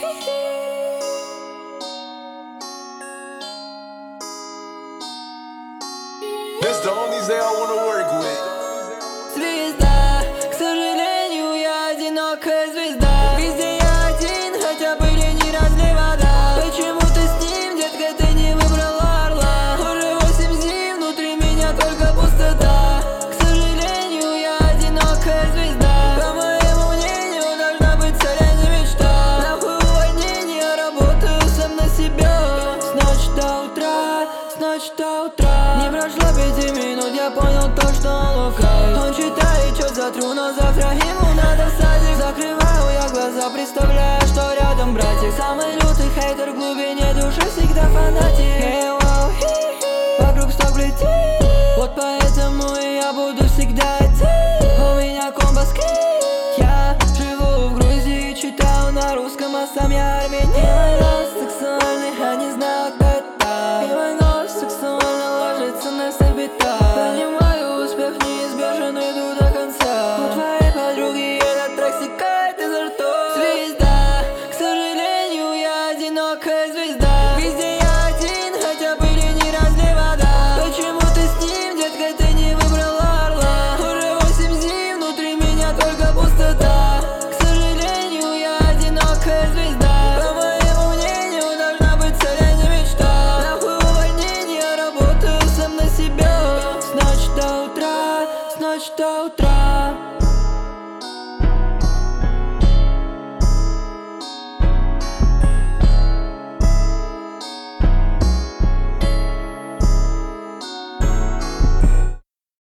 This the only Zay I wanna work with. Звезда, к сожалению, я одинокая звезда. Везде я один, хотя были не разлей вода. Почему ты с ним, детка, ты не выбрала орла? Уже 8 зим, внутри меня только пустота. К сожалению, я одинокая звезда. По моему мнению, должна быть цель, а не мечта. Нахуй увольнение, работаю сам на себя. С ночи до утра, с ночи до утра. Не прошло 5 минут, я понял то, что он лукавит. Он читает, что затру, но завтра ему надо в садик. Закрываю я глаза, представляю, что рядом братик. Самый лютый хейтер в глубине души, всегда фанатик. Вокруг стоп летит, вот поэтому и я буду всегда один. У меня компас крит. Я живу в Грузии, читаю на русском, а сам я армянин. И мой голос сексуальный, я не знаю, кто это. И мой голос сексуально ложится на всех битах. Понимаю, успех неизбежен, иду до конца. У твоей подруги этот трек стекает изо ртов. Звезда, к сожалению, я одинокая звезда. Везде я один, хотя были не разлей вода. Почему ты с ним, детка, ты не выбрала орла? Уже 8 зим, внутри меня только пустота. К сожалению, я одинокая звезда. По моему мнению, должна быть цель, а не мечта. Нахуй увольнение, работаю сам на себя. С ночи до утра, с ночи до утра.